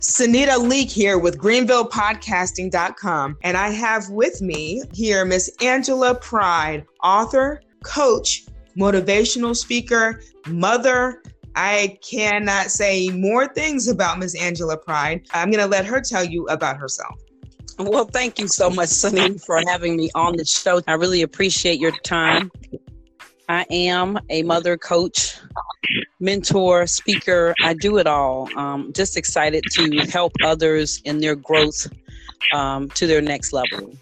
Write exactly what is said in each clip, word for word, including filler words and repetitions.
Sunita Leek here with Greenville Podcasting dot com, and I have with me here Miss Angela Pride, author, coach, motivational speaker, mother. I cannot say more things about Miss Angela Pride. I'm going to let her tell you about herself. Well, thank you so much, Sunny, for having me on the show. I really appreciate your time. I am a mother, coach, mentor, speaker. I do it all. Um, just excited to help others in their growth um, to their next level.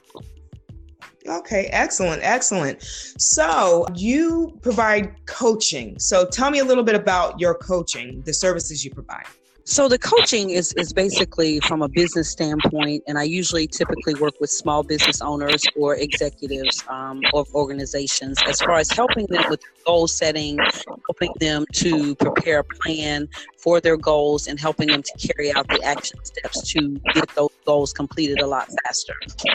Okay, excellent, excellent. So you provide coaching. So tell me a little bit about your coaching, the services you provide. So the coaching is, is basically from a business standpoint, and I usually typically work with small business owners or executives um, of organizations as far as helping them with goal setting, helping them to prepare a plan for their goals, and helping them to carry out the action steps to get those goals completed a lot faster.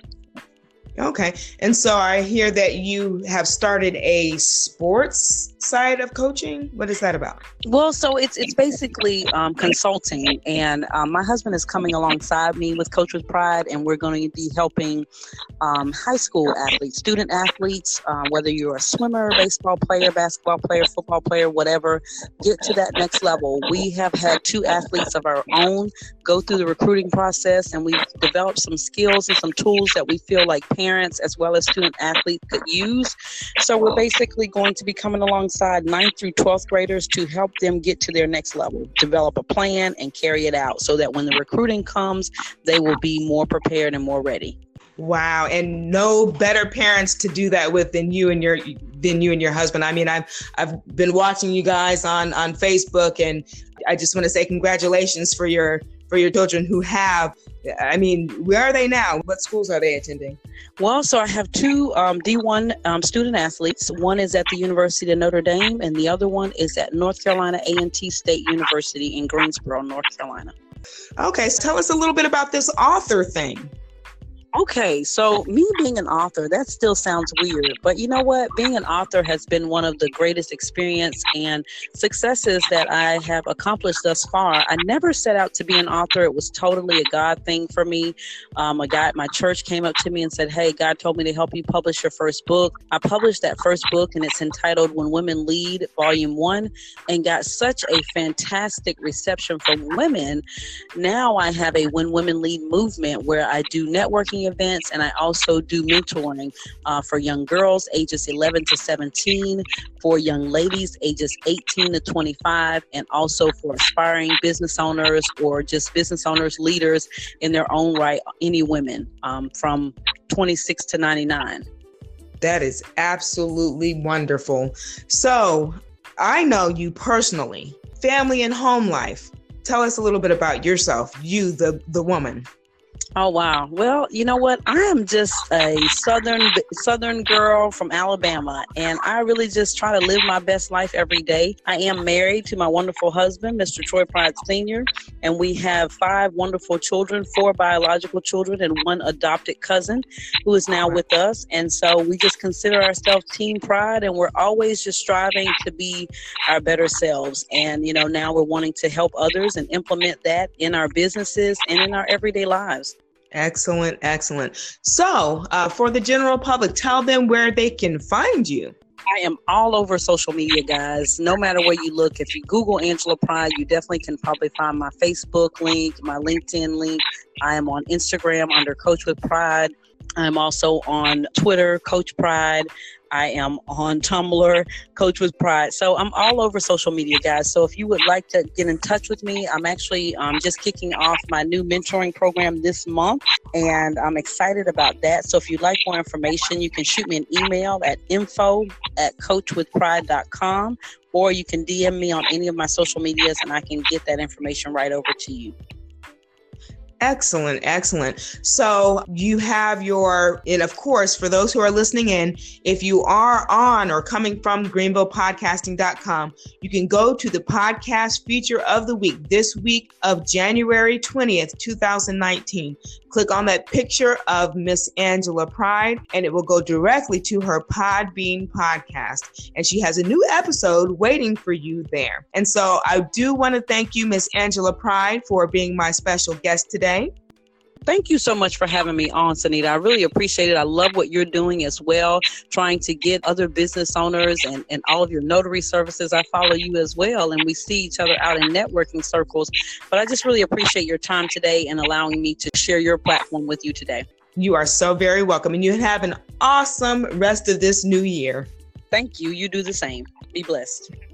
Okay. And so I hear that you have started a sports side of coaching. What is that about? Well, so it's it's basically um, consulting, and um, my husband is coming alongside me with Coach with Pride, and we're going to be helping um, high school athletes, student athletes, um, whether you're a swimmer, baseball player, basketball player, football player, whatever, get to that next level. We have had two athletes of our own go through the recruiting process, and we've developed some skills and some tools that we feel like parents as well as student athletes could use. So we're basically going to be coming alongside ninth through twelfth graders to help them get to their next level, develop a plan and carry it out so that when the recruiting comes, they will be more prepared and more ready. Wow. And no better parents to do that with than you and your than you and your husband. I mean, I've I've been watching you guys on, on Facebook, and I just want to say congratulations for your for your children who have. I mean, where are they now? What schools are they attending? Well, so I have two um, D one um, student athletes. One is at the University of Notre Dame, and the other one is at North Carolina A and T State University in Greensboro, North Carolina. Okay, so tell us a little bit about this author thing. Okay, so me being an author, that still sounds weird, but you know what? Being an author has been one of the greatest experience and successes that I have accomplished thus far. I never set out to be an author. It was totally a God thing for me. Um, a guy at my church came up to me and said, "Hey, God told me to help you publish your first book." I published that first book, and it's entitled When Women Lead, Volume one, and got such a fantastic reception from women. Now I have a When Women Lead movement where I do networking events, and I also do mentoring uh, for young girls ages eleven to seventeen, for young ladies ages eighteen to twenty-five, and also for aspiring business owners or just business owners, leaders in their own right, any women um, from twenty-six to ninety-nine. That is absolutely wonderful. So I know you personally, family and home life. Tell us a little bit about yourself, you, the, the woman. Oh, wow. Well, you know what? I am just a southern southern girl from Alabama, and I really just try to live my best life every day. I am married to my wonderful husband, Mister Troy Pride Senior, and we have five wonderful children, four biological children, and one adopted cousin who is now with us. And so we just consider ourselves Team Pride, and we're always just striving to be our better selves. And, you know, now we're wanting to help others and implement that in our businesses and in our everyday lives. Excellent, excellent. So uh, for the general public, tell them where they can find you. I am all over social media, guys. No matter where you look, if you Google Angela Pride, you definitely can probably find my Facebook link, my LinkedIn link. I am on Instagram under Coach with Pride. I'm also on Twitter, Coach Pride. I am on Tumblr, Coach with Pride. So I'm all over social media, guys. So if you would like to get in touch with me, I'm actually um, just kicking off my new mentoring program this month, and I'm excited about that. So if you'd like more information, you can shoot me an email at info at coach with pride dot com, or you can D M me on any of my social medias, and I can get that information right over to you. Excellent, excellent. So you have your, and of course, for those who are listening in, if you are on or coming from greenville podcasting dot com, you can go to the podcast feature of the week, this week of January twentieth, twenty nineteen. Click on that picture of Miss Angela Pride, and it will go directly to her Podbean podcast. And she has a new episode waiting for you there. And so I do want to thank you, Miss Angela Pride, for being my special guest today. Thank you so much for having me on, Sanita. I really appreciate it. I love what you're doing as well, trying to get other business owners and, and all of your notary services. I follow you as well, and we see each other out in networking circles. But I just really appreciate your time today and allowing me to share your platform with you today. You are so very welcome, and you have an awesome rest of this new year. Thank you. You do the same. Be blessed.